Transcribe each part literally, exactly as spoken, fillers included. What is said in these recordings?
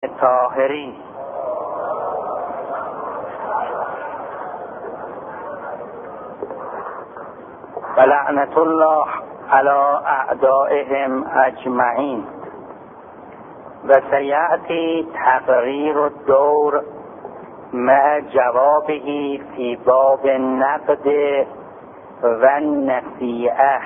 طاهرین. و لعنت الله علی اعدائهم اجمعین. و سیأتی تقریر الدور مع جوابه فی باب نقد و نصیحه.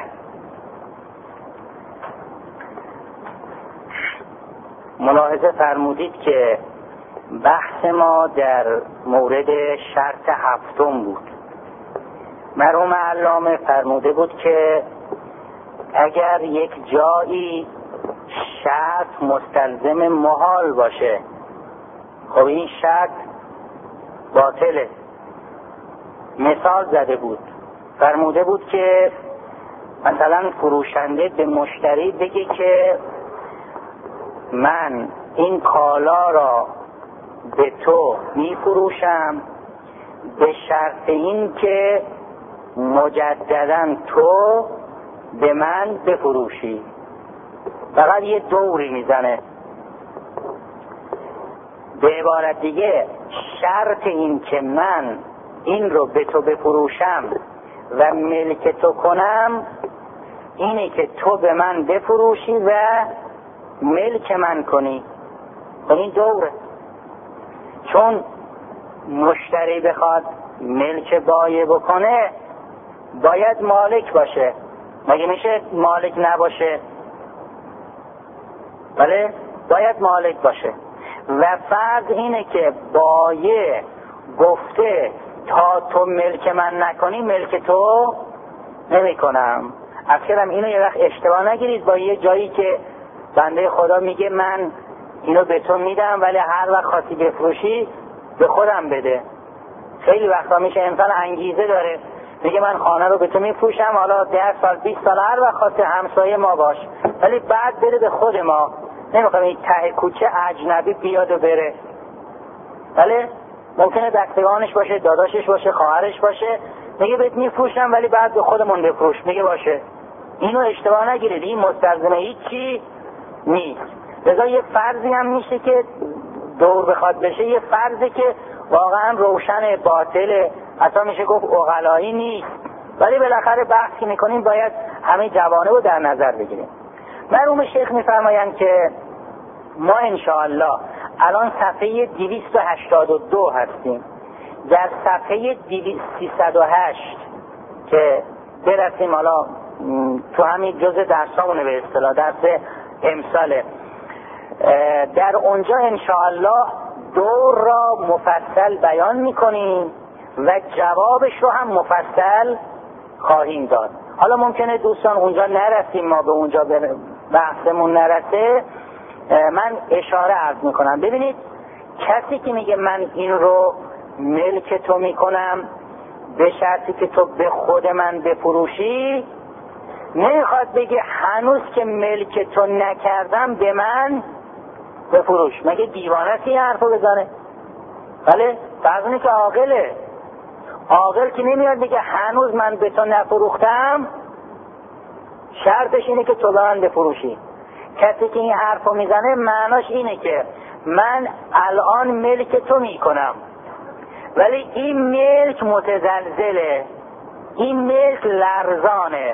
ملاحظه فرمودید که بحث ما در مورد شرط هفتم بود. مرحوم علامه فرموده بود که اگر یک جایی شرط مستلزم محال باشه، خب این شرط باطله. مثال زده بود، فرموده بود که مثلا فروشنده به مشتری بگه که من این کالا را به تو می فروشم به شرط این که مجددا تو به من بفروشی. فقط یه دوری میزنه. به عبارت دیگه شرط این که من این رو به تو بفروشم و ملک تو کنم اینه که تو به من بفروشی و ملک من کنی. و این دوره. چون مشتری بخواد ملک بایع بکنه باید مالک باشه. مگه میشه مالک نباشه؟ بله باید مالک باشه. و فرض اینه که بایع گفته تا تو ملک من نکنی ملک تو نمی کنم. اصلا اینو یه وقت اشتباه نگیرید با یه جایی که بنده خدا میگه من اینو به تو میدم ولی هر وقت خواستی بفروشی به خودم بده. خیلی وقتا میشه انسان انگیزه داره میگه من خانه رو به تو میفروشم، حالا ده سال بیست سال هر وقت خواسته همسایه ما باش، ولی بعد بده به خود ما. نمیخوام این ته کوچه اجنبی بیاد و بره. بله ممکنه دستگانش باشه، داداشش باشه، خواهرش باشه، میگه بهت میفروشم ولی بعد به خودمون بفروش. میگه باشه. اینو اشتباه نگیرید، این مستلزم هیچی نیست. لذا یه فرضی هم میشه که دور بخواد بشه، یه فرضی که واقعا روشن باطله، حتی میشه گفت عقلایی نیست، ولی بالاخره بحثی میکنیم باید همه جوانب رو در نظر بگیریم. مرحوم شیخ میفرمایند که ما انشاءالله الان صفحه دویست و هشتاد و دو هستیم. در صفحه سیصد و هشت که برسیم، حالا تو همین جزء درسامونه به اصطلاح درس امساله، در اونجا انشاءالله دور را مفصل بیان میکنیم و جوابش رو هم مفصل خواهیم داد. حالا ممکنه دوستان اونجا نرسیم، ما به اونجا بحثمون نرسه، من اشاره عرض میکنم. ببینید کسی که میگه من این رو ملک تو میکنم به شرطی که تو به خود من بفروشی، نمیخواد بگه هنوز که ملک تو نکردم به من بفروش. مگه دیوانه است این حرفو بزنه؟ بله فرض که عاقله. عاقل که نمیاد بگه هنوز من به تو نفروختم شرطش اینه که تو به من بفروشی. کسی که این حرفو میزنه معناش اینه که من الان ملک تو میکنم ولی این ملک متزلزله، این ملک لرزانه.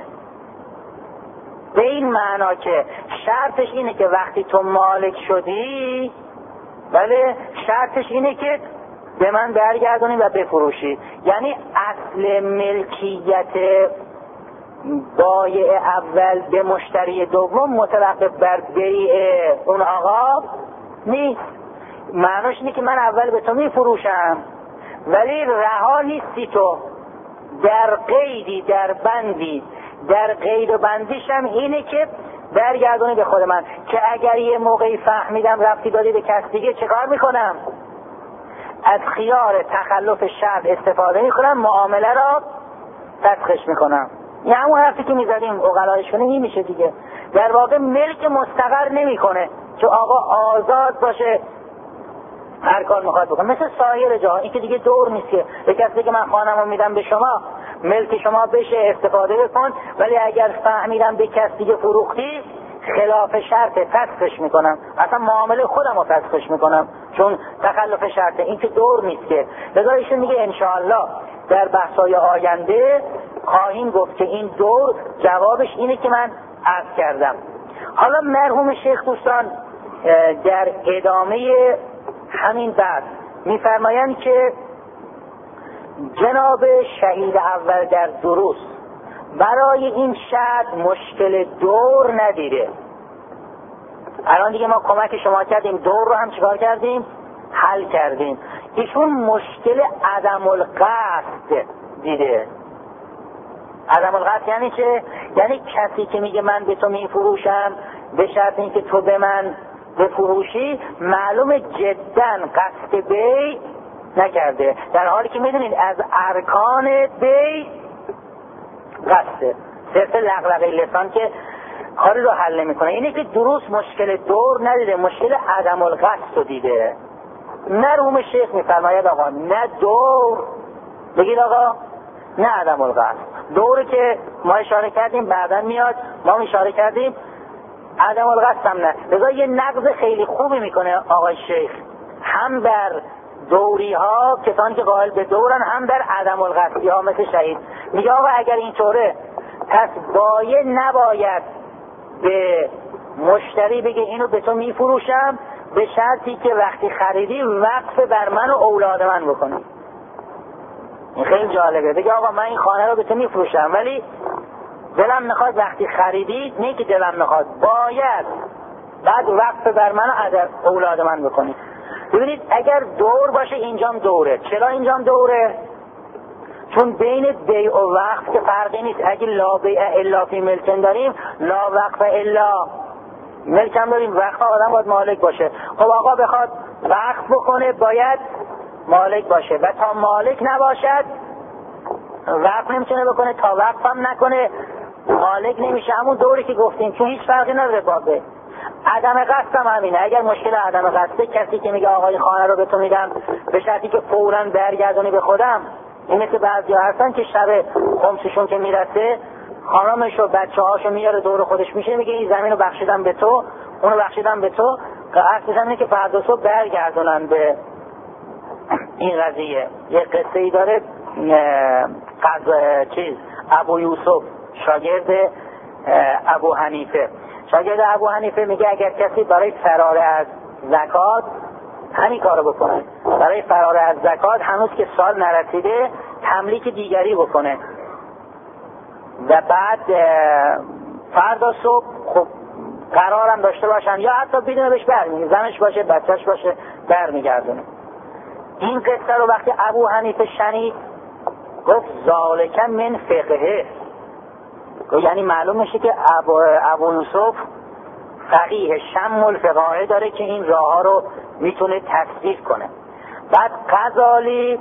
به این معنا که شرطش اینه که وقتی تو مالک شدی، بله شرطش اینه که به من برگردونی و بفروشی. یعنی اصل ملکیت بایع اول به مشتری دوم متوقف بر بیع اون آقا نیست. معناش اینه که من اول به تو میفروشم ولی رها نیستی، تو در قیدی، در بندی. در قید و بندیشم اینه که برگردونی به خود من، که اگر یه موقعی فهمیدم رفتی دادی به کس دیگه چه کار میکنم؟ از خیار تخلف شرط استفاده میکنم، معامله را فسخش میکنم. یه همون حرفی که میزدیم عقلایش کنه این میشه دیگه. در واقع ملک مستقر نمیکنه، چون آقا آزاد باشه هر کار میخواد بکنه، مثل سایر جا. این که دیگه دور نیست که به کسی که من خانم رو میدم به شما ملک شما بشه استفاده بکن، ولی اگر فهمیدم به کس دیگه فروختی خلاف شرط فسخش میکنم، اصلا معامله خودم رو فسخش میکنم، چون تخلف شرطه، این که دور نیست که. لذا ایشون میگه انشاءالله در بحثای آینده خواهیم گفت که این دور جوابش اینه که من عرض کردم. حالا مرحوم شیخ دوستان در ادامه همین بحث میفرمایند که جناب شهید اول در دروس برای این شرط مشکل دور ندیده. الان دیگه ما کمک شما کردیم، دور رو هم چیکار کردیم؟ حل کردیم. ایشون مشکل عدم القصد دیده. عدم القصد یعنی چه؟ یعنی کسی که میگه من به تو میفروشم به شرط اینکه تو به من بفروشی، معلوم جدا قصد بی نکرده، در حالی که میدونید از ارکان بی قصده، صرف لغلقه لسان که کاری رو حل نمیکنه. اینه که درست مشکل دور ندیده، مشکل عدم القصد رو دیده. مرحوم شیخ میفرماید آقا نه دور، بگید آقا نه عدم القصد. دوری که ما اشاره کردیم بعدا میاد، ما اشاره کردیم عدم القصد هم نه. لذا یه نقض خیلی خوبی میکنه آقای شیخ، هم در دوری ها کسانی که قائل به دورن، هم در عدم القصدی ها مثل شهید. میگه آقا اگر اینطوره پس بایه نباید به مشتری بگه اینو به تو میفروشم به شرطی که وقتی خریدی وقف بر من و اولاد من بکنی. این خیلی جالبه، بگه آقا من این خانه رو به تو میفروشم ولی دلم میخواد وقتی خریدی، نه که دلم میخواد، باید بعد وقف بر من و اولاد من بکنی. ببینید اگر دور باشه اینجام دوره. چرا اینجام دوره؟ چون بین بیع و وقف که فرقی نیست. اگه لا بیع الا فی ملکن داریم، لا وقف الا ملکن داریم، وقف آدم باید مالک باشه. خب آقا بخواد وقف بکنه باید مالک باشه، و تا مالک نباشد وقف نمیتونه بکنه، تا وقف هم نکنه مالک نمیشه. همون دوری که گفتیم که هیچ فرقی نداره با بیع. عدم قصد هم همینه. اگر مشکل عدم قصده، کسی که میگه آقای خانه رو به تو میدم به شرطی که فوراً برگردونی به خودم، این مثل بعضی هستن که شب خمسشون که میرسه خانمش و بچه هاشو میاره دور خودش میشه، میگه این زمین رو بخشیدم به تو، اونو بخشیدم به تو، قصد بزنه که فردا صبح برگردونن به این قضیه. یه قصه ای داره، قضا چیز ابو یوسف شاگرد ابو حنیفه، شاگرد ابو حنیفه میگه اگر کسی برای فرار از زکات همین کارو بکنه، برای فرار از زکات هنوز که سال نرسیده تملیک دیگری بکنه و بعد فردا صبح خب قرارم داشته باشن یا حتی بدون بهش برمیگردونه، زنش باشه بچهش باشه برمیگردونه. این قصه رو وقتی ابو حنیفه شنید گفت ذالک من فقهه، یعنی معلوم میشه که ابو, ابو یوسف فقیه شم الفقاهه داره که این راه ها رو میتونه تصدیق کنه. بعد غزالی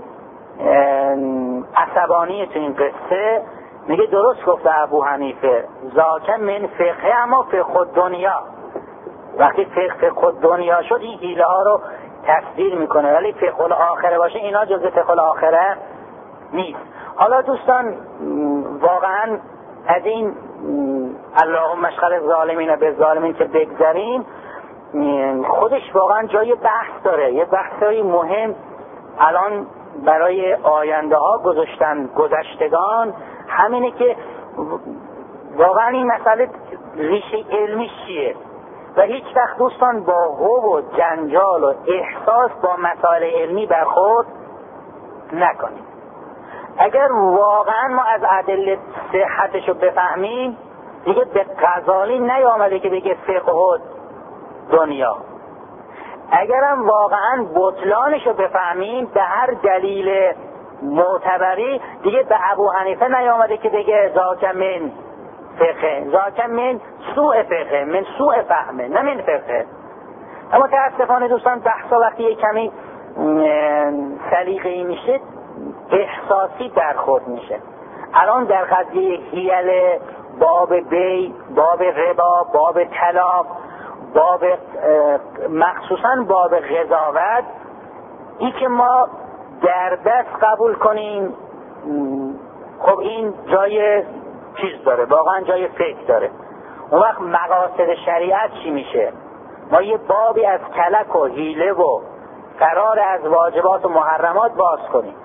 عصبانی تو این قصه میگه درست گفته ابو حنیفه ذاک من فقه، اما فقه دنیا، وقتی فقه فقه دنیا شد این حیله ها رو تصدیق میکنه، ولی فقه الاخره باشه اینا جزء فقه الاخره نیست. حالا دوستان واقعا از این اللهم اشغل الظالمین بالظالمین که بگذاریم، خودش واقعا جای بحث داره. یه بحثای مهم الان برای آینده ها گذاشتن گذشتگان، همینه که واقعا این مسئله ریشه علمی چیه و هیچ وقت دوستان با هو و جنجال و احساس با مسائل علمی برخورد نکنیم. اگر واقعا ما از ادله صحتش رو بفهمیم دیگه به غزالی نیامده که بگه فقه دنیا. اگرم واقعا بطلانش رو بفهمیم به هر دلیل معتبری دیگه به ابو حنیفه نیامده که بگه ذاک من فقه، ذاک من سوء فقه، من سوء فهمه، نه من فقه. اما متاسفانه دوستان بحثا وقتی یک کمی سلیقه‌ای میشه احساسی برخورد میشه. الان در قضیه حیل باب بی، باب ربا، باب طلاق، باب مخصوصا باب قضاوت، این که ما در دست قبول کنیم خب این جای چیز داره، واقعا جای فکر داره. اون وقت مقاصد شریعت چی میشه؟ ما یه بابی از کلک و حیله و فرار از واجبات و محرمات باز کنیم.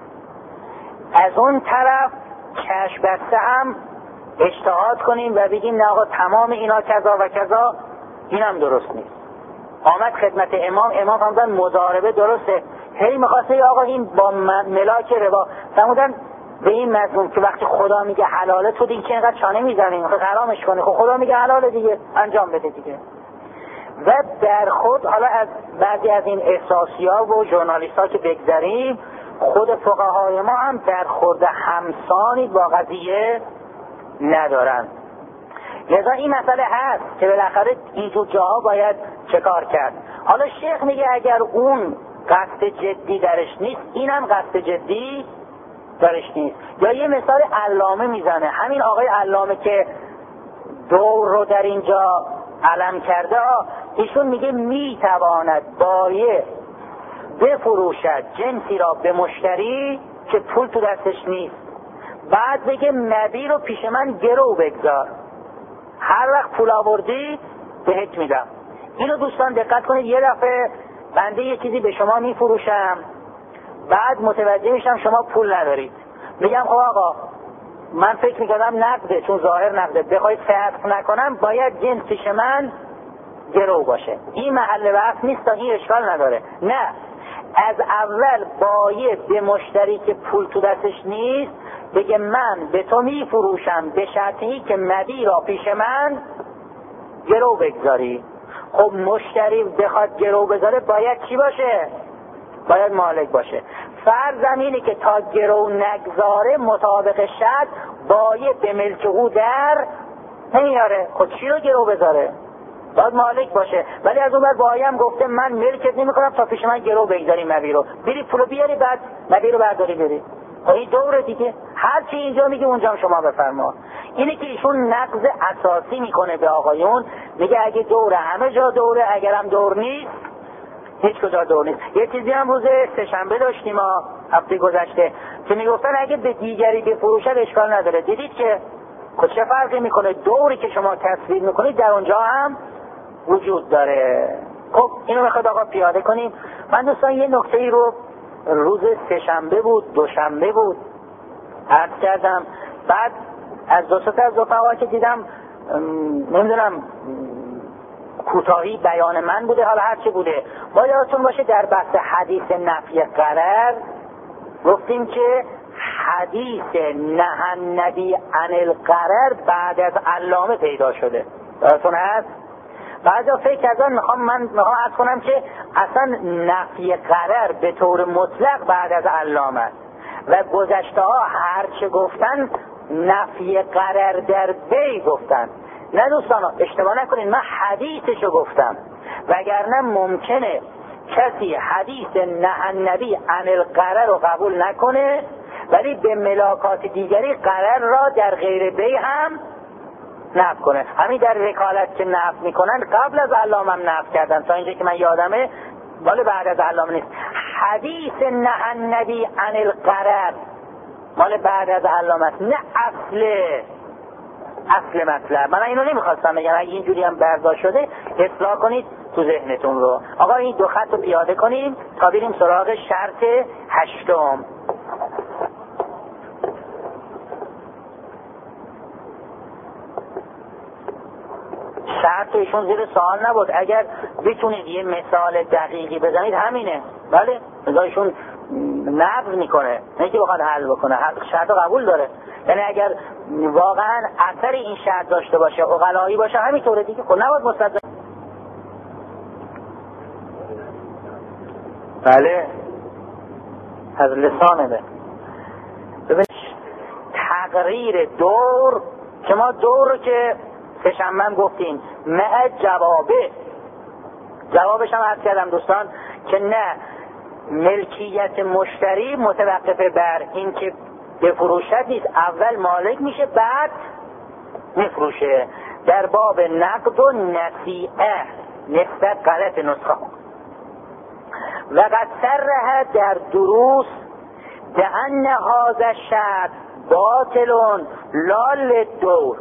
از اون طرف چشم بسته هم اجتهاد کنیم و بگیم نه آقا تمام اینا کذا و کذا، اینم درست نیست. آمد خدمت امام، امام فرمودن مضاربه درسته، هی میخواسته آقا این با ملاک ربا، فرمودن به این مضمون که وقتی خدا میگه حلاله تو دیگه اینقدر چانه میزنی خب حرامش کنی، خب خدا میگه حلاله دیگه انجام بده دیگه. و در خود حالا از بعضی از این احساسی‌ها و ژورنالیست‌ها که بگذریم، خود فقهای ما هم در خود همسانی با قضیه ندارن. لذا این مسئله هست که بالاخره اینجور جاها باید چه کار کرد. حالا شیخ میگه اگر اون قصد جدی درش نیست، اینم قصد جدی درش نیست. یا یه مثال علامه میزنه، همین آقای علامه که دور رو در اینجا علم کرده، ایشون میگه میتواند بایع بفروشد جنسی را به مشتری که پول تو دستش نیست، بعد بگه مبی رو پیش من گرو بگذار، هر وقت پول آوردی بهت میدم. اینو دوستان دقت کنید، یه دفعه بنده یه چیزی به شما میفروشم، بعد متوجه میشم شما پول ندارید، میگم خب آقا من فکر میکردم نقده، چون ظاهر نقده، بخواید صرف نکنم باید جنس پیش من گرو باشه. این محل بحث نیست، این اشکال نداره. نه، از اول بایع به مشتری که پول تو دستش نیست بگه من به تو میفروشم به شرطی که مبی را پیش من گرو بگذاری. خب مشتری بخواد گرو بذاره باید چی باشه؟ باید مالک باشه. فرض اینه که تا گرو نگذاره مطابق شرط بایع به ملک او در نمیاره. خب چی رو گرو بذاره؟ باید مالک باشه. ولی از اون بر بایع هم گفته من ملکت نمی کنم تا پیش من گرو بگذاری مبی رو، بری پولو بیاری بعد مبی رو برداری بری. خب این دوره دیگه، هر چی اینجا میگه اونجا هم شما بفرما. اینه که ایشون نقض اساسی میکنه به آقایون، میگه اگه دوره همه جا دوره، اگرم دور نیست هیچ کجا دور نیست. یه چیزی هم روز سه‌شنبه داشتیم ما هفته گذشته که میگفتن اگه به دیگری بفروشد اشکال نداره. دیدید که چه فرقی میکنه؟ دوری که شما تصویر میکنید در اونجا هم وجود داره. خب اینو میخواد آقا پیاده کنیم. من دوستان یه نکته ای رو روز سه‌شنبه بود دوشنبه بود عرض کردم، بعد از دو سه تا از رفقا که دیدم نمیدونم کوتاهی بیان من بوده، حالا هرچی بوده، با یادتون باشه در بحث حدیث نفی غرر گفتیم که حدیث نهی النبی عن الغرر بعد از علامه پیدا شده. یادتون هست؟ بعضا فکر کردن میخوام من میخوام عرض کنم که اصلا نفی غرر به طور مطلق بعد از علامه و گذشته ها هرچه گفتن نفی غرر در بی گفتن. نه دوستان اشتباه نکنین، من حدیثشو گفتم، وگرنه ممکنه کسی حدیث نهی النبی عن الغرر رو قبول نکنه ولی به ملاکات دیگری غرر را در غیر بی هم نفی کنه. همین در وکالت که نفی میکنن قبل از علامه هم نفی کردن، تا اینجا که من یادمه، ولی بعد از علامه نیست. حدیث نهی النبی عن الغرر مال بعد از علامه است، نه اصل اصل مطلب. من اینو نمیخواستم بگم، اگه اینجوری هم برداشت شده اصلاح کنید تو ذهنتون رو. آقا این دو خط رو پیاده کنیم تا بریم سراغ شرط هشتم. شرط ایشون زیر سوال نبود، اگر بتونید یه مثال دقیقی بزنید همینه. بله ایشون نقض میکنه، نه که بخواد حل بکنه، شرط قبول داره. یعنی اگر واقعا اثر این شرط داشته باشه عقلایی باشه همینطوره دیگه، خب نباید مصدق. بله از لسانه ده. ببین تقریر دور که ما دور رو که سه‌شنبه هم گفتیم مع جوابه، جوابش هم عرض کردم دوستان که نه ملکیت مشتری متوقفه بر این که بفروشد نیست، اول مالک میشه بعد میفروشه. در باب نقد و نصیعه نسبت غلط نسخه و قد صرح در دروس بأن هذا الشرط باطل لا للدور.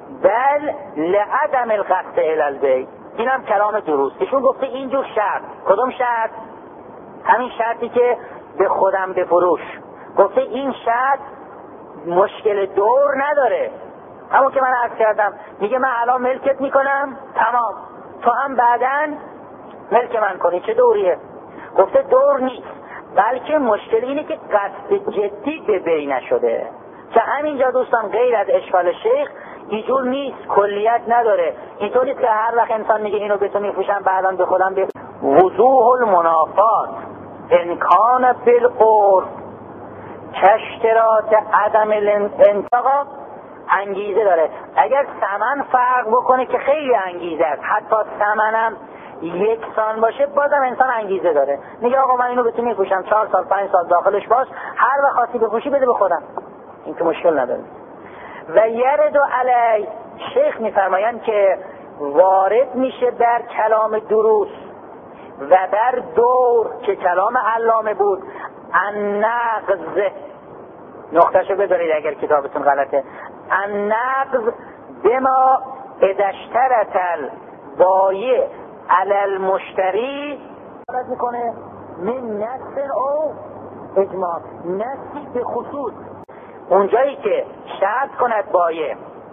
بل لعدم القصد الی البیع. اینم کلام درست. ایشون گفته اینجور شرط. کدوم شرط؟ همین شرطی که به خودم بفروش. گفته این شرط مشکل دور نداره. همون که من عرض کردم، میگه من الان ملکت میکنم، تمام، تو هم بعداً ملک من کنی. چه دوریه؟ گفته دور نیست، بلکه مشکل اینه که قصد جدی به بی نشده. که همینجا دوستان غیر از اشکال شیخ اینجور نیست، کلیت نداره. اینطور نیست که هر وقت انسان میگه اینو به تو میفروشم بعداً به خودم بفروشم. وضوح المنافات امکان بالقرب کشترات عدم الانتقام. انگیزه داره. اگر ثمن فرق بکنه که خیلی انگیزه است، حتی ثمنم یکسان باشه، بازم انسان انگیزه داره. میگه آقا من اینو به تو میفروشم، چهار سال پنج سال داخلش باش، هر وقت خاصی بفروشی بده به خودم، این که مشکل نداره. و یرد علی، شیخ میفرمایند که وارد میشه در کلام دروس و در دور که کلام علامه بود، النقض، نقطهشو بذارید اگر کتابتون غلطه، النقض بما ادشترت البایع علی المشتری میکنه من نص او اجماع، نصی به خصوص. اونجایی که شرط کند بایع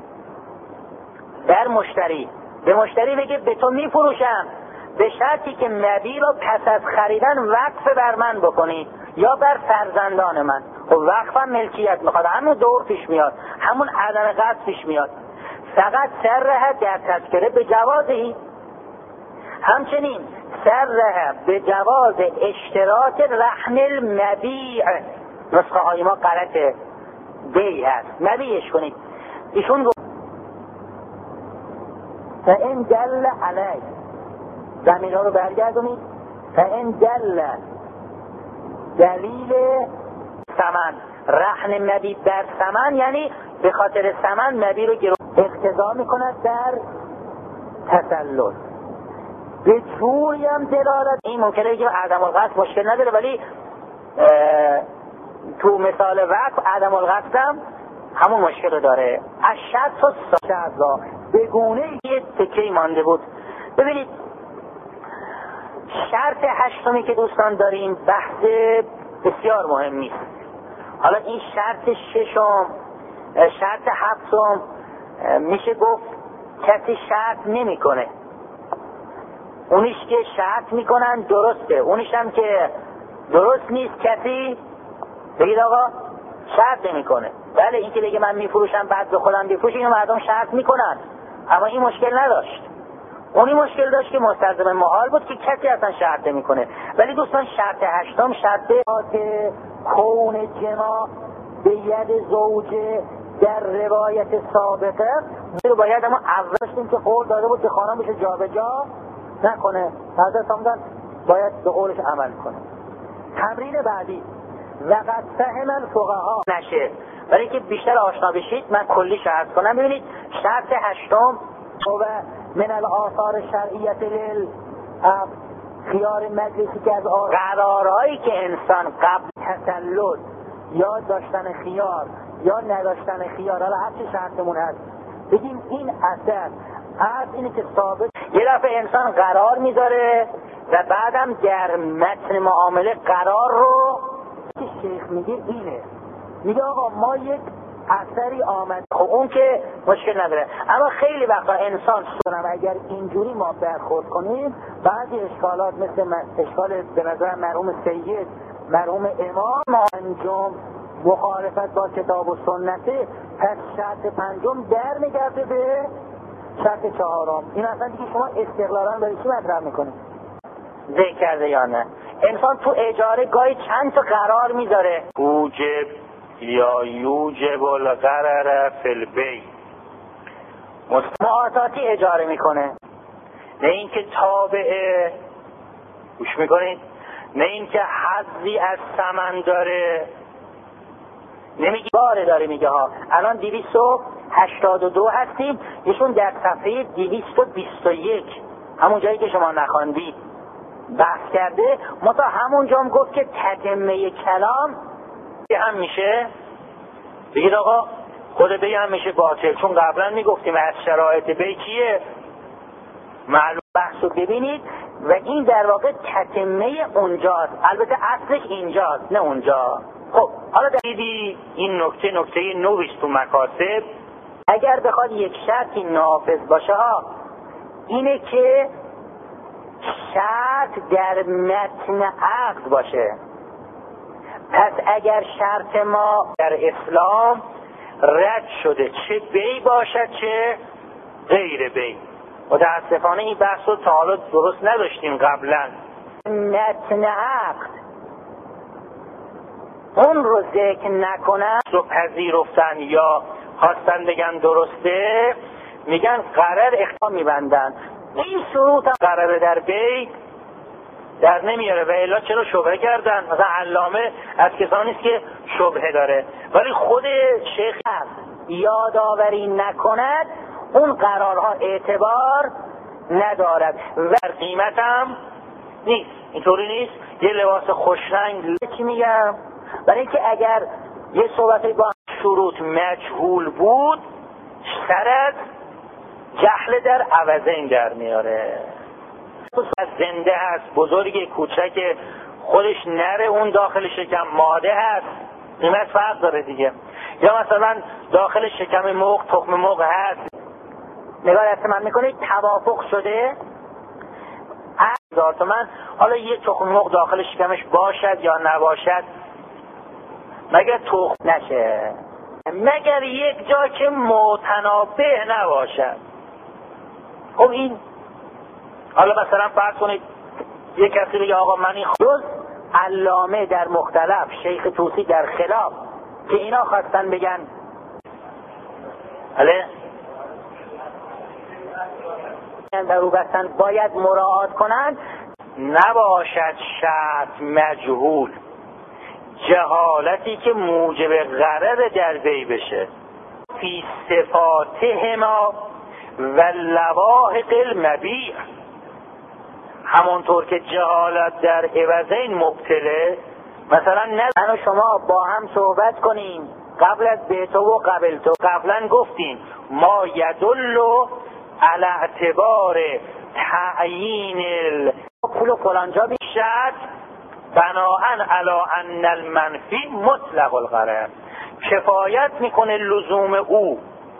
در مشتری، به مشتری بگه به تو میفروشم به شرطی که مبیع را پس از خریدن وقف بر من بکنی یا بر فرزندان من. خب وقفم ملکیت میخواد، همون دور پیش میاد، همون عدم قصد پیش میاد. فقط سرها در تذکره به جوازی، همچنین سرها به جواز اشتراط رهن المبیع. نسخه های ما غلطه، بی هست، مبیعش کنید. ایشون گفت فان دل علی، زمین ها رو برگردونید، فان دل دلیل ثمن رهن مبیع در ثمن، یعنی به خاطر ثمن مبیع رو گرو اقتضا میکند در تسلط. به جوری هم دلالت، این ممکنه بگیم عدم القصد مشکل نداره، ولی تو مثال وقت عدم القصد هم همون مشکل رو داره. اشد و سازا به گونه یه تکه‌ای مانده بود. ببینید شرط هشتمی که دوستان داریم بحث بسیار مهمی است. حالا این شرط ششم، شرط هفتم میشه گفت کسی شرط نمیکنه، اونیش که شرط میکنن درسته، اونیش هم که درست نیست کسی بگید آقا شرط نمیکنه. بله این که بگه من میفروشم بعد به خودم بفروشم، اینو مردم شرط میکنن، اما این مشکل نداشت. اونی مشکل داشت که مستلزم محال بود که کسی اصلا شرط نمیکنه. ولی دوستان شرط هشتم شرط کون جماع به ید زوجه در روایت سابقه رو باید اما اولشتیم که قول داده بود که خانم بشه جا به جا نکنه، حضرت فرمودن باید به قولش عمل کنه. تمرین بعدی وقت فهم الفقها نشه، برای که بیشتر آشنا بشید من کلی شرط کنم. ببینید شرط هشتم و من الاثار شرعیت لیل خیار مجلسی که از قرارهایی که انسان قبل تسلط یا داشتن خیار یا نداشتن خیار، حالا هر چه شرطمون هست بگیم این اثر از اینه که ثابت یه دفعه انسان قرار میذاره و بعدم در متن معامله قرار رو که شیخ میگه اینه، میگه آقا ما یک اثری آمد، خب اون که مشکل نداره. اما خیلی وقتا انسان سنم اگر اینجوری ما برخورد کنیم بعضی اشکالات مثل اشکال به نظر مرحوم سید مرحوم امام انجام مخالفت با کتاب و سنته، پس شرط پنجم در میگرده به شرط چهارم. این اصلا دیگه شما استقلالا برای چی مطرح میکنید؟ ذکر کرده یا نه؟ انسان تو اجاره گاهی چند تا قرار میذاره، اوجب یا یوجب القرار فی البیع، معاطاتی اجاره میکنه، نه اینکه تابعه، گوش میکنید، نه اینکه حظی از ثمن داره، نمیگه باره داره. میگه ها الان دویست و هشتاد و دو هستیم، ایشون در صفحه دویست و بیست و یک همون جایی که شما نخواندید بحث کرده، متا همون جام گفت که تتمه کلام هم میشه. بگید آقا خود بی هم میشه باطل، چون قبلا میگفتیم از شرایط بی کیه معلوم. بحث رو ببینید و این در واقع تتمه اونجاست، البته اصلش اینجاست نه اونجا. خب حالا دیدی این نکته نکته نویست تو مکاسب. اگر بخواد یک شرطی نافذ باشه ها اینه که شرط در متن عقد باشه. پس اگر شرط ما در اسلام رد شده، چه بی باشد چه غیر بی، متاسفانه این بحث رو تا حالا درست نداشتیم قبلا. متن عقد اون رو ذکر نکنن رو پذیرفتن یا خواستن بگن درسته، میگن قرار اختیار میبندن. این شروط هم قراره در بی در نمیاره و الا چرا شبهه کردن؟ مثلا علامه از کسانی است که شبهه داره، ولی خود شیخ یادآوری نکند اون قرارها اعتبار ندارد و قیمت هم نیست. اینطوری نیست یه لباس خوشرنگ چی میگم؟ برای اینکه اگر یه صحبتی با شروط مجهول بود سر از جهل در عوضین در میاره. زنده هست، بزرگ کوچک خودش نره اون داخل شکم ماده هست، قیمت فرق داره دیگه. یا مثلا داخل شکم مرغ تخم مرغ هست، نگاه دست من میکنید توافق شده هزار تومن، حالا یه تخم مرغ داخل شکمش باشد یا نباشد مگر تخم نشه، مگر یک جا که متنابه نباشد. خب این حالا مثلا فرض کنید یک کسی بگه آقا من این جز علامه در مختلف، شیخ طوسی در خلاف که اینا خواستن بگن بله در رو بستن باید مراعات کنند نباشد شرط مجهول، جهالتی که موجب غرر در بی بشه فی صفاتهما و لواحق المبیع، همونطور که جهالت در عوضین مبتله. مثلا نه من و شما با هم صحبت کنیم قبل از بیتو و قبل تو، قبلا گفتیم ما یدل علی اعتبار تعیین پول فلانجا بیشد بناهن علی ان المنفی مطلق الغرر، کفایت میکنه لزوم او.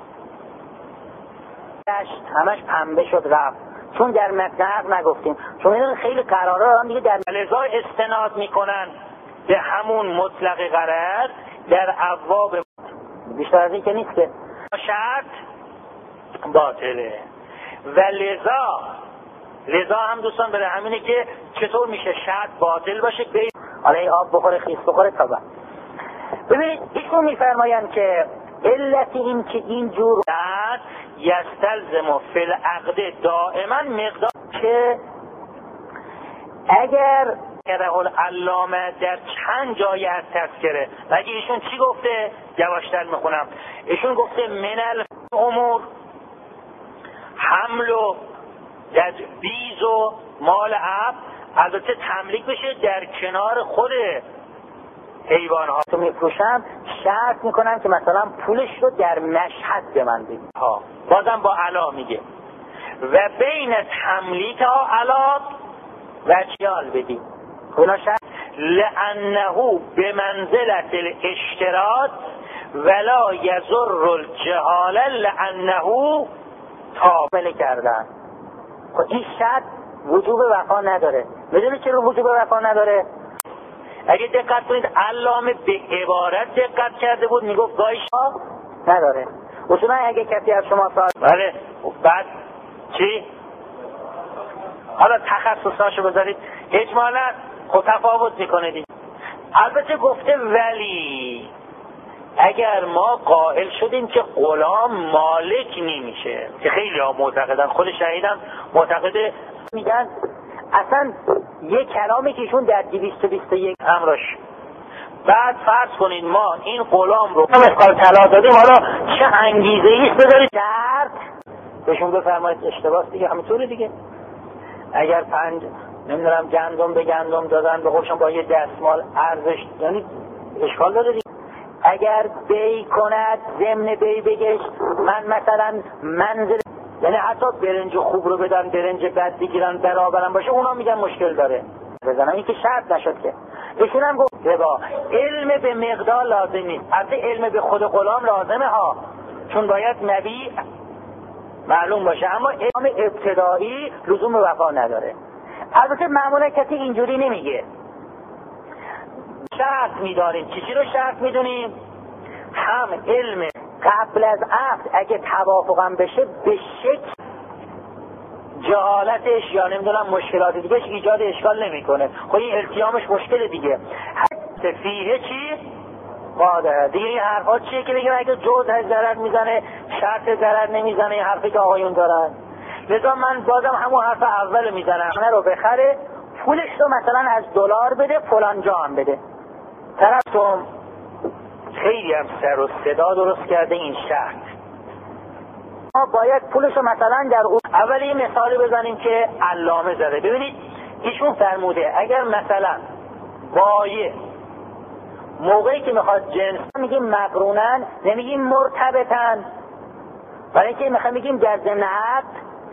همش پنبه شد رفت چون در متن عقد نگفتیم، چون این خیلی قراره دارن دیگه در لذا استناد میکنن به همون مطلق غرر در ابواب بیشتر از این که نیست که شرط باطله. و لذا لذا هم دوستان برای همینه که چطور میشه شرط باطل باشه به حالا این آب بخوره خیس بخوره تا بعد. ببینید ایشون میفرمایند که علت این که این جور یستلزم فی العقد دائما مقدار که اگر علامه در چند جای از تذکره اگه ایشون چی گفته یواشتر میخونم، ایشون گفته من الامور حمل و تجبیز و مال عبد، البته تملیک بشه در کنار خود حیوان ها تو میفروشم شرط میکنم که مثلا پولش رو در مشهد به من بگید ها، بازم با علا میگه و بین تملیک ها علا و جیال بدید اونا شرط لانه به منزلت الاشتراط ولا یضر الجهاله لانه تابل کردن. خب این شرط وجوب وفا نداره. میدونی چرا وجوب وفا نداره؟ اگه دقت کنید علامه به عبارت دقت کرده بود میگفت گاهی نداره. اصولا اگه کسی از شما سوال بله بعد چی؟ حالا تخصصاشو بذارید اجمالا خود تفاوت میکنه دیگه. البته گفته ولی اگر ما قائل شدیم که غلام مالک نمیشه که خیلی ها معتقدن، خود شهیدم معتقده، میگن اصلا یه کلامی که ایشون در دویست و بیست و یک امرش بعد فرض کنید ما این غلام رو مثقال طلا دادیم، حالا چه انگیزه ایست بذارید شرط بهشون بفرمایید اشتباس دیگه همینطوره دیگه. اگر پنج نمیدونم گندم به گندم دادن به قولشون با یه دستمال ارزش یعنی اشکال داره دیگه. اگر بی کند ضمن بی بگش من مثلا منزل، یعنی حتی برنج خوب رو بدن برنج بد بگیرن برابرن باشه، اونا میگن مشکل داره بزنم. این که شرط نشد که. ایشون هم گفت ربا علم به مقدار لازم نیست، البته علم به خود غلام لازمه ها، چون باید نبی معلوم باشه، اما علم ابتدایی لزوم وفا نداره. البته معمولا کسی اینجوری نمیگه، شرط میداریم. چیزی رو شرط میدونیم؟ هم علم قبل از عقد اگه توافقم بشه به شکل جهالتش یا نمیدونم مشکلات دیگهش ایجاد اشکال نمیکنه. خب این التیامش مشکل دیگه. فیه چی؟ قاعده دیگه. این حرفا چیه که بگیم اگه جز ضرر میزنه شرط ضرر نمیزنه؟ این حرفی که آقایون دارن. لذا من بازم همون حرف اول میزنم، خونه رو بخره پولش رو مثلا از دلار بده فلان جا هم بده. طرفتم خیلی هم سر و صدا درست کرده این شرط، ما باید پولش رو مثلا در اون اول یه مثالی بزنیم که علامه زده. ببینید ایشون فرموده اگر مثلا بایع موقعی که میخواد جنس میگیم مقرونن، نمیگیم مرتبطن، برای اینکه میخوایم میگیم در ضمن عقد.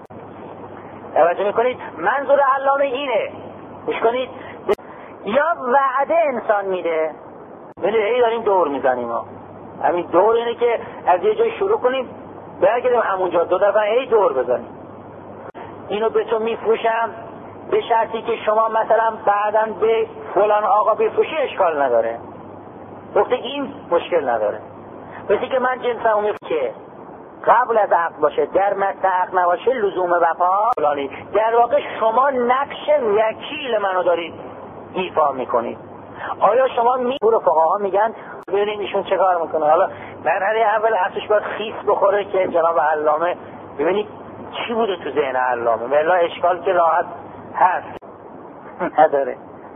توجه میکنید؟ منظور علامه اینه گوش کنید. یا وعده انسان میده، ببینید هی داریم دور میزنیم ها. همین دور اینه که از یه جای شروع کنیم برگردیم همونجا دو دفعه هی دور بزنیم. اینو به تو میفروشم به شرطی که شما مثلا بعداً به فلان آقا بفروشی، اشکال نداره. گفته این مشکل نداره. مثل که من جنسمو میفروشم که قبل از عقد باشه، در متن عقد نباشه لزوم وفا فلانی. در واقع شما نقش وکیل منو دارید ایفا میکنید. آیا شما می برو فقها میگن ببینید ایشون چه کار میکنه. حالا مرحله اول اصلش باید خیس بخوره که جناب علامه ببینید چی بوده تو ذهن علامه، ولی اشکال که راحت هست نداره.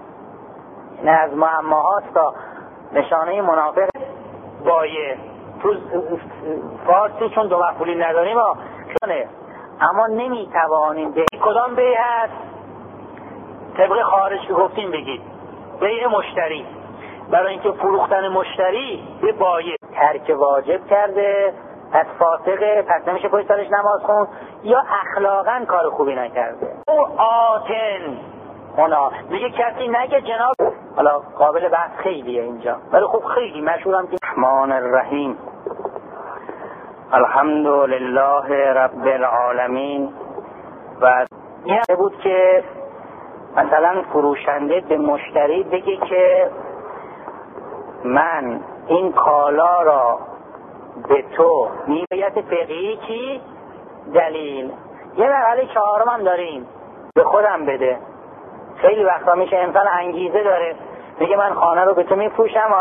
نه از معماهاست تا نشانه منافق بایه تو فارسی چون دو مفعولی نداریم ها کنه، اما نمیتوانیم به کدام بیع هست طبق خارج که گفتیم بگید بیع مشتری، برای اینکه فروختن مشتری به بایع ترک واجب کرده پس فاسقه، پس نمیشه پشت سرش نماز خون، یا اخلاقا کار خوبی نکرده. او آتن اونا میگه کسی نگه جناب. حالا قابل بحث خیلیه اینجا، ولی خب خیلی مشهورم که رحمان الرحیم الحمد لله رب العالمین. و این بود که مثلا فروشنده به مشتری بگه که من این کالا را به تو نیت فقهی کی دلیل. یه مرحله چهارم هم داریم به خودم بده. خیلی وقتا میشه انسان انگیزه داره میگه من خانه رو به تو میفروشم،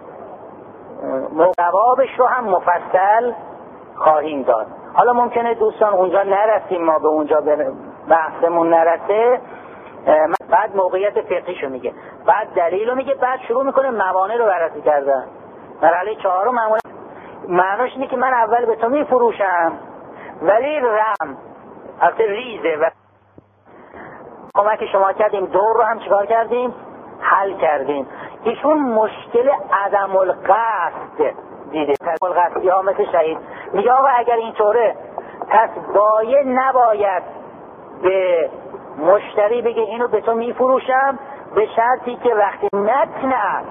جوابش رو هم مفصل خواهیم داد. حالا ممکنه دوستان اونجا نرسیم، ما به اونجا بحثمون نرسه، بعد موقعیت فقهیشو میگه، بعد دلیلو میگه، بعد شروع میکنه موانع رو بررسی کردن. مرحله چهارم معمولا معناش اینه که من اول به تو میفروشم ولی رم البته ریزه و کمک شما کردیم، دور رو هم چیکار کردیم؟ حل کردیم. ایشون مشکل عدم القصد دیده، عدم القصدی ها مثل شهید میگه آقا اگر اینطوره پس بایع نباید به مشتری بگه اینو به تو میفروشم به شرطی که وقتی متن عقد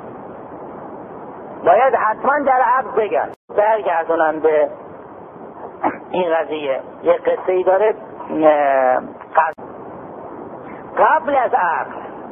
باید حتما در عقد بگن. برگردونن به این قضیه یه قصه ای داره قبل از عقد،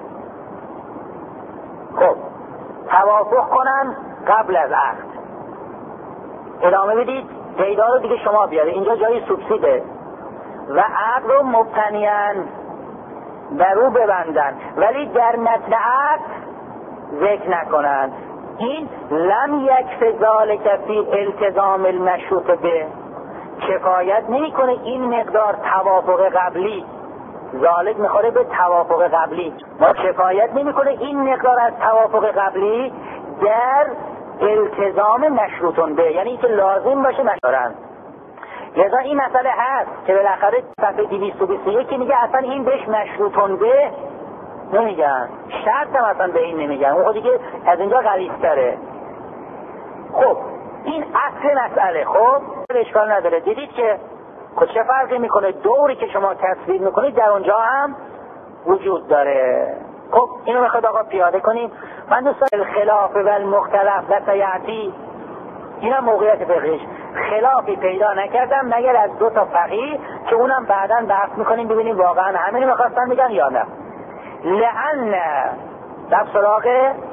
خب توافق کنن قبل از عقد، ادامه بدید پیدا رو دیگه شما بیاره، اینجا جای سوبسیده و عقد رو مبتنیان بر رو ببندن ولی در متن عقد ذکر نکنن. این لم یکف ذالک فی التزام المشروط به، کفایت نمیکنه این مقدار توافق قبلی، ذالک میخوره به توافق قبلی، ما کفایت نمیکنه این مقدار از توافق قبلی در التزام مشروطون به، یعنی که لازم باشه مشورن. لذا این مسئله هست که بالاخره صفحه دویست و بیست و یک میگه اصلا این بهش مشروطون به نمیگن، شرط هم اصلا به این نمیگن، اون دیگه از اینجا غلیظ‌تره. خب این اصل مسئله. خب اشکال نداره. دیدید که خب چه فرقی میکنه دوری که شما تصویر میکنید در اونجا هم وجود داره. خب اینو میخواد آقا پیاده کنیم. من دوستان الخلاف و المختلف و سیعتی، این هم موقعیت فقهیش خلافی پیدا نکردم مگر از دو تا فقیه که اونم بعداً بحث میکنیم ببینیم واقعا همینو میخواستن میگن یا نه. لأن در سراغ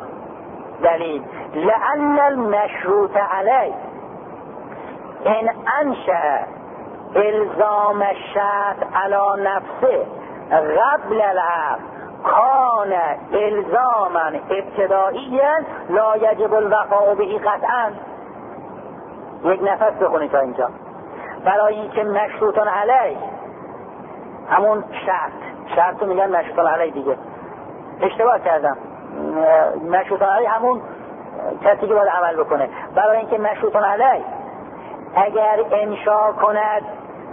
دلیل لأن المشروط علی ان انشأ الزام الشرط علی نفسه قبل العقد کان الزاما ابتدائیا لا یجب الوفاء به قطعا. یک نفس بخونید تا اینجا. برای اینکه مشروطان علی، همون شرط شرط رو میگن مشروطان علی دیگه، اشتباه کردم، مشروطان علی همون کسی که باید عمل بکنه. برای اینکه مشروطان علی اگر انشا کند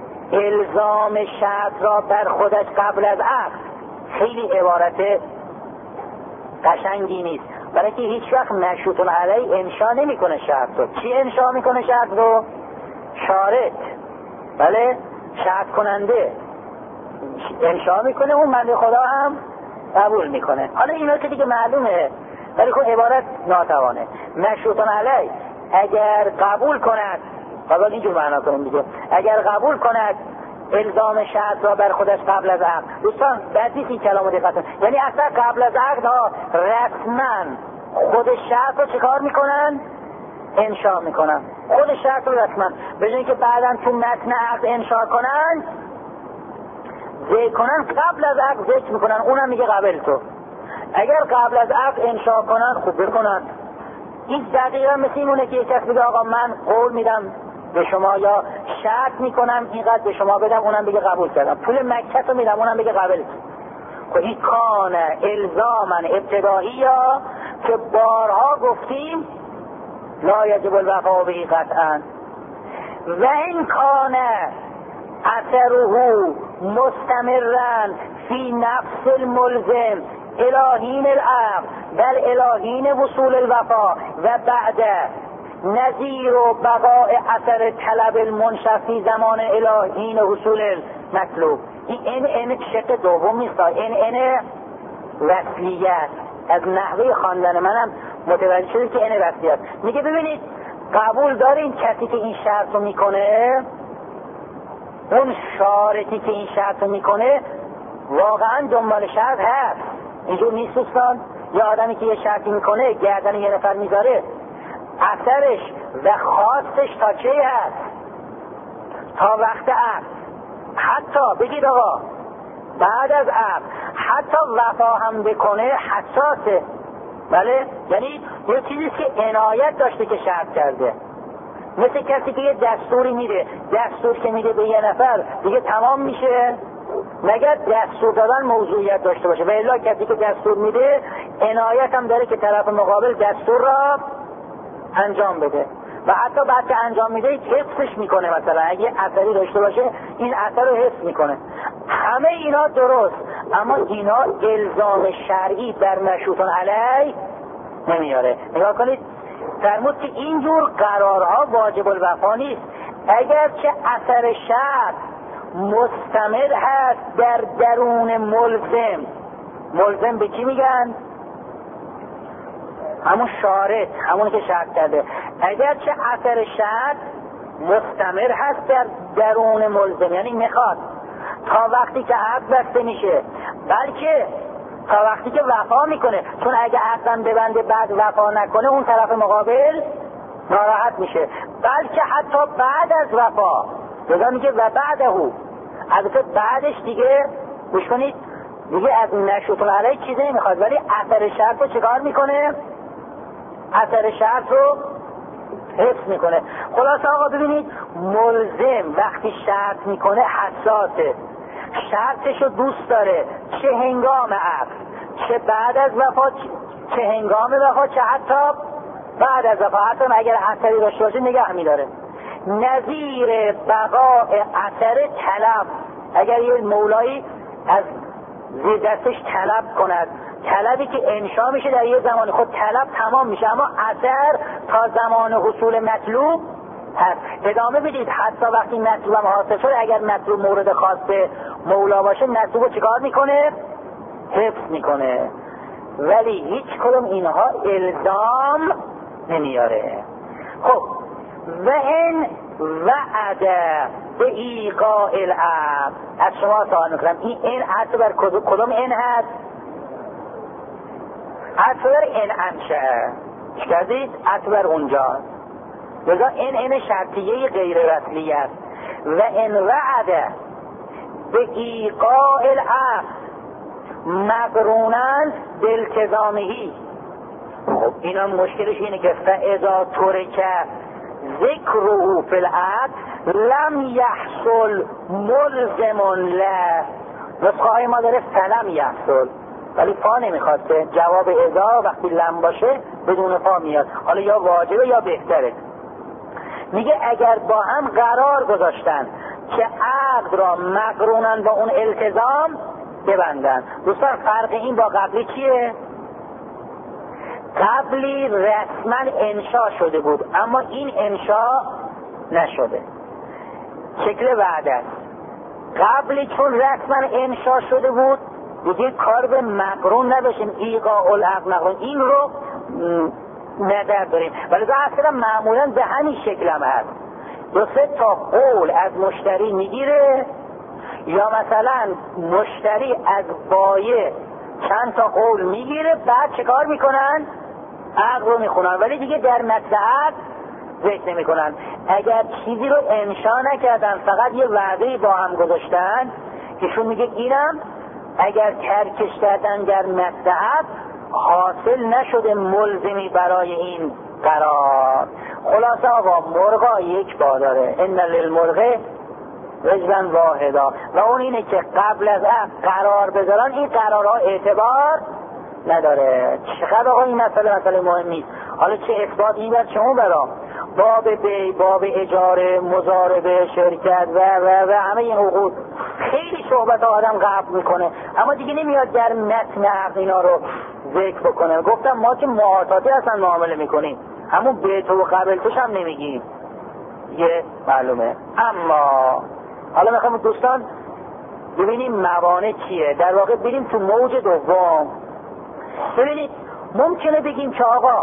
الزام شرط را بر خودش قبل از عقد، خیلی عبارت قشنگی نیست، برای که هیچ وقت مشروطون علی انشا نمی کنه شرط رو. چی انشا میکنه شرط رو؟ شارط، بله، شرط کننده انشا میکنه، اون بنده خدا هم قبول میکنه. حالا اینا که دیگه معلومه، ولی خب عبارت ناتوانه. مشروطون علی اگر قبول کند، حالا اینجور معنا کنیم دیگه، اگر قبول کند الزام شرط را بر خودش قبل از عقد. دوستان بعد نیست این کلام رو دقت کنید، یعنی اصلا قبل از عقد ها رسما خود شرط رو چیکار میکنن؟ انشا میکنن. خود شرط رو رسما، به جای اینکه بعداً تو متن عقد انشا کنن، ذکر کنن، قبل از عقد ذکر میکنن، اونم میگه قبل تو. اگر قبل از عقد انشا کنن خوب بکنن. این دقیقا مثل اینونه که یک کس بگه آقا من قول میدم به شما یا شرط میکنم اینقدر به شما بدم، اونم بگه قبول کردم، پول مکه رو میدم، اونم بگه قبول. خب این کان الزاما ابتدایی یا که بارها گفتیم لا یجب الوفاء به قطعا. و این کان اثره مستمرا فی نفس الملزم الهین العقد بل الهین وصول الوفا و بعد نظیر و بقاء اثر طلب المنشفی زمان الهین حصول المطلوب. این این این شق دوم نیست، این این وصلیت. از نحوه خواندن منم متوجه شدید که این وصلیت. میگه ببینید قبول دارین کسی که این شرط رو میکنه، اون شارطی که این شرط رو میکنه واقعا دنبال شرط هست. اینجور نیست دوستان، یه آدمی که یه شرطی میکنه گردن یه نفر میذاره، اثرش و خواستش تا چه هست؟ تا وقت عقد. حتی بگید آقا بعد از عقد حتی وفا هم بکنه حساسه، بله، یعنی یه چیزی که عنایت داشته که شرط کرده. مثل کسی که یه دستوری میده، دستور که میده به یه نفر دیگه تمام میشه، مگر دستور دادن موضوعیت داشته باشه. و الا کسی که دستور میده عنایت هم داره که طرف مقابل دستور را انجام بده، و حتی بعد که انجام میده حفظش میکنه. مثلا اگه اثری داشته باشه این اثر رو حفظ میکنه. همه اینا درست، اما اینا الزام شرعی در مشروطان علی نمیاره. نگاه کنید فرمود که اینجور قرارها واجب الوفا نیست اگرچه اثر شرط مستمر هست در درون ملزم. ملزم به کی میگن؟ همون شارط، همون که شرط کرده. اگرچه اثر شرط مستمر هست در درون ملزم، یعنی میخواد تا وقتی که عقد بسته میشه، بلکه تا وقتی که وفا میکنه، چون اگه عقدم ببنده بعد وفا نکنه اون طرف مقابل ناراحت میشه، بلکه حتی بعد از وفا. لذا میگه و بعدهو، البته بعدش دیگه گوش کنید دیگه از مشروطون علی چیزی نمیخواد، ولی اثر شرط رو چکار میکنه؟ اثر شرط رو حفظ میکنه. خلاصه آقا ببینید ملزم وقتی شرط میکنه حساسه، شرطش رو دوست داره، چه هنگام عقد، چه بعد از وفا، چه هنگام وفا، چه حتی بعد از وفا، حتی اگر اثری داشته باشه نگه میداره. نظیر بقاء اثر طلب، اگر یه مولایی از زیر دستش طلب کند طلبی که انشا میشه در یه زمانی، خود طلب تمام میشه اما اثر تا زمان حصول مطلوب هست. ادامه بدید حتی وقتی مطلوبم حاصل شد، اگر مطلوب مورد خاص مولا باشه مطلوب رو چیکار میکنه؟ حفظ میکنه. ولی هیچ کدوم اینها الزام نمیاره. خب و این وعد به ایقاع العقد، از شما سوال میکنم این این عطف بر کدوم این هست؟ عطف بر این انشه کردید، عطف بر اونجا، لذا این این شرطیه غیر وصلی است. و این وعد به ایقاع العقد مقرونن بالتزامهی. خب اینا مشکلش اینه که فاذا ترک ذکره فی العقد لم یحصل ملزم له. نسخه ما داره فلم یحصل، ولی فا نمیخواد که جواب اذا وقتی لم باشه بدون فا میاد. حالا یا واجبه یا بهتره. میگه اگر با هم قرار گذاشتن که عقد را مقرونن با اون التزام ببندن. دوستان فرق این با قبلی چیه؟ قبلی رسما انشا شده بود اما این انشا نشده، شکل وعده است. قبلی چون رسما انشا شده بود دیگه کار به مقرون نداشتیم، ایقاع العقد مقرون، این رو ندر داریم. ولی به اصلا معمولا به همین شکل هم هست. دو سه تا قول از مشتری میگیره، یا مثلا مشتری از بایع چند تا قول میگیره، بعد چه کار میکنن؟ عقد رو میخونن، ولی دیگه در متن عقد ذکر نمیکنن. اگر چیزی رو انشا نکردن فقط یه وعده با هم گذاشتن، ایشون میگه اینم اگر ترکش کردن در متن عقد حاصل نشده ملزمی برای این قرار. خلاصه آقا مرغا یک پا داره، ان للمرغ رجلا واحدا، و اون اینه که قبل از عقد قرار بذارن این قرارها اعتبار نداره. چقدر آقا این مسئله مسئله مهم نیست. حالا چه اثبات این بر چه اون برا، باب بی، باب اجاره، مضاربه، شرکت و و و همه این حقوق خیلی صحبت آدم قبل میکنه اما دیگه نمیاد در متن عقد اینا رو ذکر بکنه. گفتم ما که معاطاتی اصلا معامله میکنیم، همون بیت و قبلتش هم نمیگیم، یه معلومه. اما حالا میخوام دوستان ببینیم موانع چیه. در واقع بریم تو موج دوم. ببینید ممکنه بگیم که آقا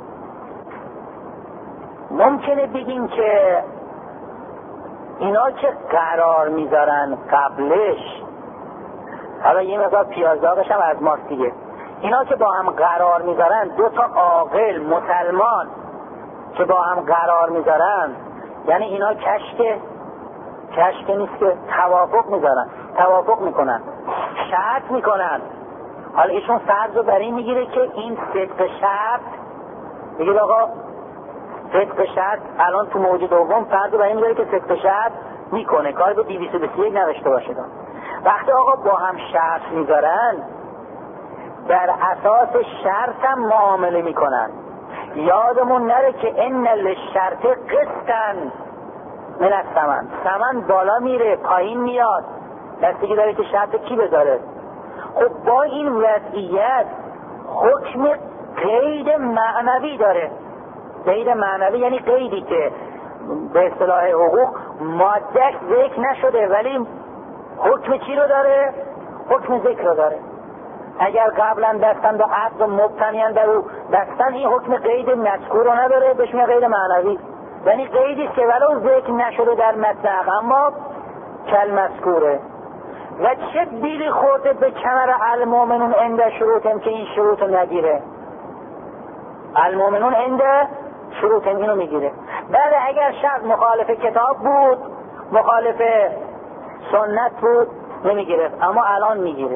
ممکنه بگیم که اینا که قرار میذارن قبلش، حالا یه مقدار پیازداغش هم از ماست دیگه، اینا که با هم قرار میذارن، دو تا عاقل مسلمان که با هم قرار میذارن، یعنی اینا کشک کشک نیست که توافق میذارن، توافق میکنن، شرط میکنن. حالا ایشون فرض رو بر این میگیره که این صدق شرط، میگه آقا صدق شرط الان تو موج دوم فرض رو بر این میگیره که صدق شرط میکنه، کار به دویست و بیست و یک نداشته باشه. وقتی آقا با هم شرط میذارن در اساس شرط هم معامله میکنن. یادمون نره که ان للشرط قسطن من الثمن، ثمن بالا میره پایین میاد، دستگی داره که شرط کی بذاره. خب با این وضعیت حکم قید معنوی داره. قید معنوی یعنی قیدی که به اصطلاح حقوق مادهش ذکر نشده ولی حکم چی رو داره؟ حکم ذکر رو داره. اگر قبلا دستن به عقد و مبتنیان در او دستن، این حکم قید مذکور رو نداره، بهش میگن قید معنوی، یعنی قیدی که ولو ذکر نشده در متن اما کل مذکوره. و چه بیلی خورده به کمر المؤمنون عند شروطم که این شروط رو نگیره. المؤمنون عند شروطم اینو میگیره. بعد اگر شرط مخالف کتاب بود، مخالف سنت بود، نمیگیره، اما الان میگیره،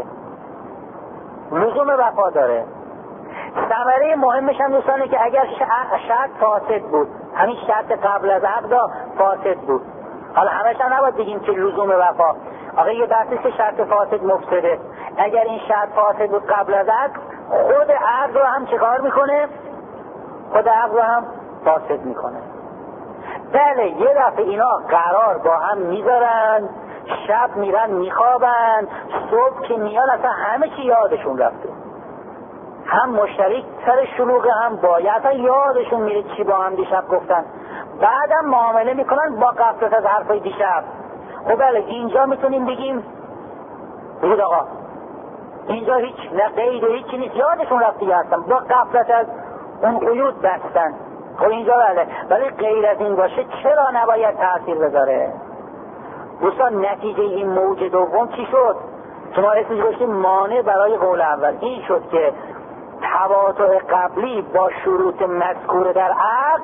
لزوم وفا داره. ثمره مهمش هم دوستانه که اگر شرط فاسد بود، همین شرط قبل از عقد فاسد بود، حالا همش هم نباید بگیم که لزوم وفا. آقا یه بحثی که شرط فاسد مفسده، اگر این شرط فاسد بود قبل از عقد، خود عقد رو هم چه کار میکنه؟ خود عقد رو هم فاسد میکنه. بله یه دفعه اینا قرار با هم میذارن، شب میرن میخوابن، صبح که میان اصلا همه چی یادشون رفته، هم مشتری سر شلوغه هم باید یادشون میره چی با هم دیشب گفتن، بعدم معامله میکنن با غفلت از حرفای دیشب. خب بله اینجا میتونیم بگیم بگید آقا اینجا هیچ نه قید و هیچی نیست، یادشون رفت دیگه هستن با غفلت از اون قیود بستن. خب اینجا بله، ولی غیر از این باشه چرا نباید تأثیر بذاره؟ دوستان نتیجه این موج دوم چی شد؟ شما اسمش گوشتیم مانع برای قول اول. این شد که تواطؤ قبلی با شروط مذکور در عقد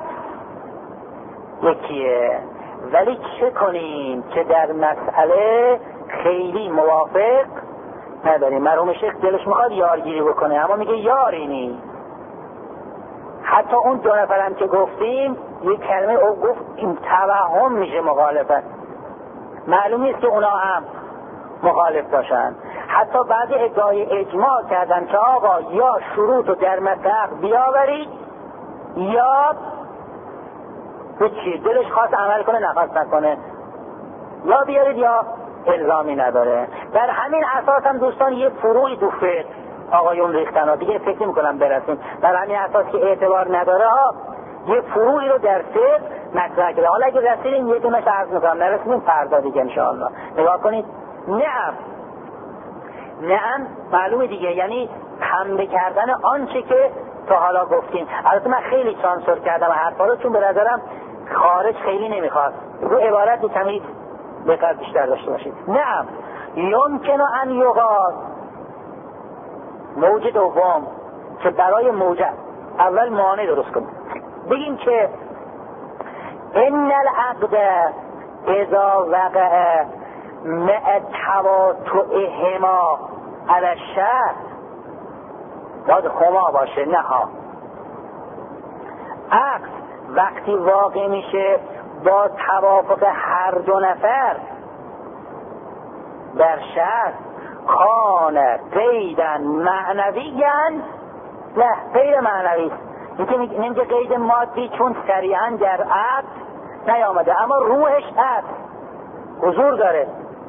یکیه، ولی چه کنیم که در مسئله خیلی موافق نداریم. مرحوم شیخ دلش میخواد یارگیری بکنه اما میگه یاری نی. حتی اون دو نفرم که گفتیم یک کلمه او گفت این توهم میشه مخالفت، معلوم نیست که اونا هم مخالف باشن. حتی بعد ادعای اجماع کردن که آقا یا شروط رو در مطلق بیاورید یا به چی دلش خواست عمل کنه نخواست نکنه، یا بیارید یا الزامی نداره. در همین اساس هم دوستان یه فروعی دو فقه آقایون ریختن ها، دیگه فکر میکنم برسیم. در همین اساس که اعتبار نداره ها یه فروعی رو در فقه مطرح کرده. حالا اگه رسیدیم یه دونش عرض میکنم، نرسیدیم فردا دیگه انشاءالله. نگاه کنید. نعم نعم معلومه دیگه، یعنی حمله کردن آنچه که تا حالا گفتیم. البته من خیلی سانسور کردم حرفا رو چون به نظرم خارج خیلی نمیخواد، رو عبارت کمی دقت بیشتر داشته باشید. نعم یمکن ان یقال، موج دوم که برای موج اول مانع درست کنیم، بگیم که ان العقد اذا وقع مع تواطؤهما علی الشرط، باید هما باشه نه ها. عقد وقتی واقع میشه با توافق هر دو نفر در شرط، کان قیدن معنویاً، نه غیر معنوی است. اینکه نمیگه قید مادی چون صریحاً در عقد نیامده اما روحش هست، حضور داره.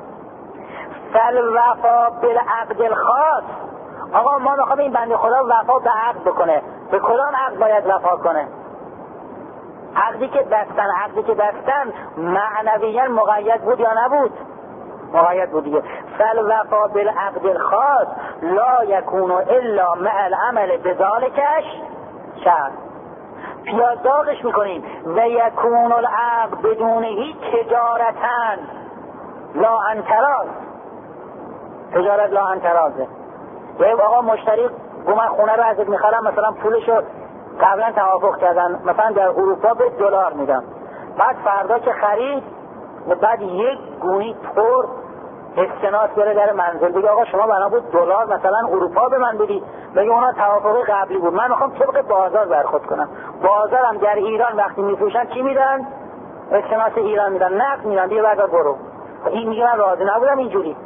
فالوفا بالعقد الخاص، آقا ما میخوام این بنده خدا وفا به عقد بکنه، به کدام عقد باید وفا کنه؟ عقدی که بستن عقدی که بستن معنویاً مقید بود یا نبود؟ مقید بود دیگه. فالوفا بالعقد الخاص لا یکون الا مع العمل بذالکش شرط. پیازداغش میکنیم و یکون العقد بدونهی تجارتن لا انتراز، تجارت لا انترازه. یه آقا مشتری گو من خونه رو ازت میخرم، مثلا پولشو قبلا توافق کردن مثلا در اروپا به دلار میدم، بعد فردا که خرید و بعد یک گونی طور استناد بره در منزل بگه آقا شما بنا بود دلار مثلا اروپا به من بدید، بگه اونا توافق قبلی بود، من میخوام طبق بازار برخورد کنم. بازارم در ایران وقتی میفروشن چی میدن؟ استناد ایران میدن، نقد میدن، دیگه بعدا برو. این میگه من راضی نبودم اینجوری.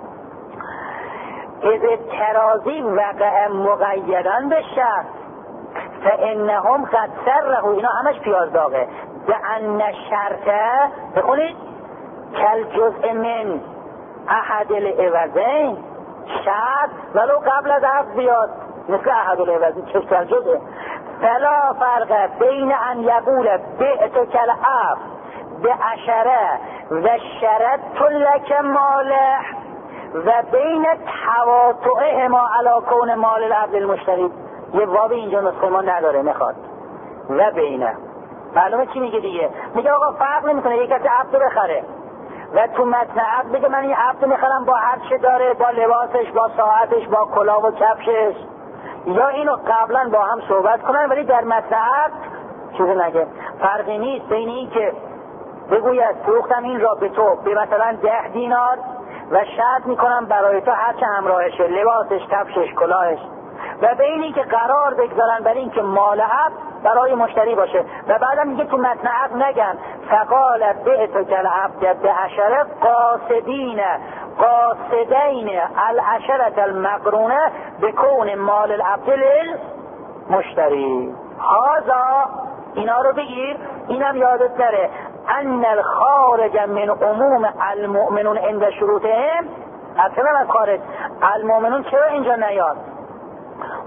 اذا ترازی وقع مقیدن به شرط فانهم قد سره، اینا همش پیازداغه. بان شرطه بخونید کل جزء من احد العوضین، شرط ولو قبل از عقد بیاد مثل احد العوضین چه کل جزء، فلا فرق بین ان یقول بعت کل عف به عشره و شرط لک مالح و بین تواطؤه ما علا کون مال العبد المشتری. یه وابی اینجا نسخه ما نداره میخواد و بینه. معلومه چی میگه دیگه؟ میگه آقا فرق نمیکنه یک کسی عبد بخره و تو متن عبد بگه من این عبد میخرم با هر چه داره، با لباسش، با ساعتش، با کلاه و کفشش، یا اینو قبلا با هم صحبت کنن ولی در متن عبد چیزی نگه. فرقی نیست بین این که بگوید فروختم این را به تو به مثلا ده دینار و شرط میکنم برای تو هرچه همراهشه، لباسش، کفشش، کلاهش، و به اینی که قرار بگذارن برای این که مال عبد برای مشتری باشه و بعدم میگه تو متن عقد نگن فقال بعت کل عبد به عشره قاصدین قاصدین العشره المقرونه بکون مال العبد للمشتری. هذا اینا رو بگیر، اینم یادت نره ان الخارج من عموم المؤمنون عند شروطهم، اصلا از خارج المؤمنون چرا اینجا نیاد؟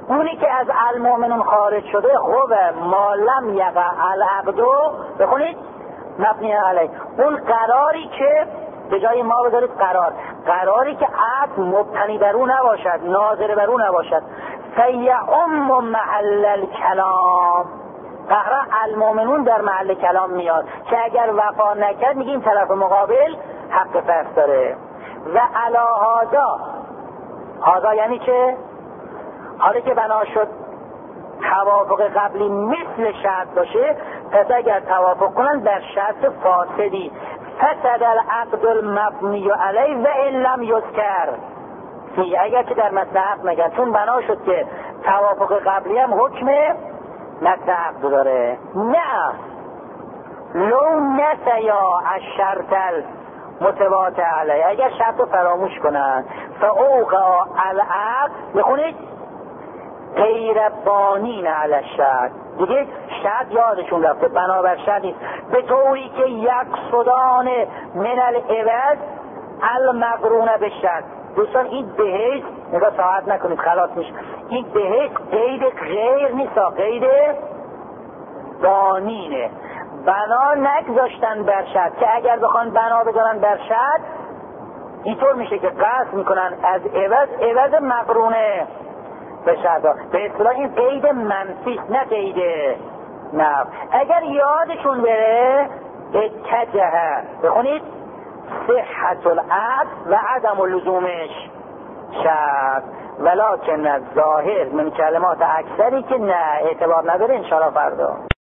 اونی که از المؤمنون خارج شده خوب مالم یقع العقدو بخونید مبنی علیه، اون قراری که به جای ما بذارید قرار، قراری که عقد مبتنی بر او نباشد، ناظر بر او نباشد. فیعم محل الکلام، قهرا المؤمنون در محل کلام میاد که اگر وفا نکرد میگیم طرف مقابل حق فسخ داره. و علی هذا، هذا یعنی که حالا که بنا شد توافق قبلی مثل شرط باشه، پس اگر توافق کنن در شرط فاسدی فسد العقد المبنی علیه و ان لم یذکر فی، اگر که در متن عقد نگه، چون بنا شد که توافق قبلی هم حکم متن عقد داره. نه لو نسیا الشرط متواتع علیه، اگر شرط رو فراموش کنن فاوقع العقد، بخونید غیر بانین علی الشرط، دیگه شرط یادشون رفته، بنابر شرط نیست، به طوری که یک صدان من العوض المقرون به شرط. دوستان این بهش نگاه ساعت نکنید خلاص میشه، این بهش قید غیر نیست، قید بانینه. بنا نگذاشتن بر شرط که اگر بخوان بنا بذارن بر شرط اینطور میشه که قصد میکنن از عوض عوض مقرونه به شرط. به اصطلاح این قید منفی نه قید نفی. اگر یادشون بره اتجه، بخونید صحت العقد و عدم لزومش شرط، ولکن الظاهر من کلمات اکثری که نه اعتبار نداره. انشاءالله فردا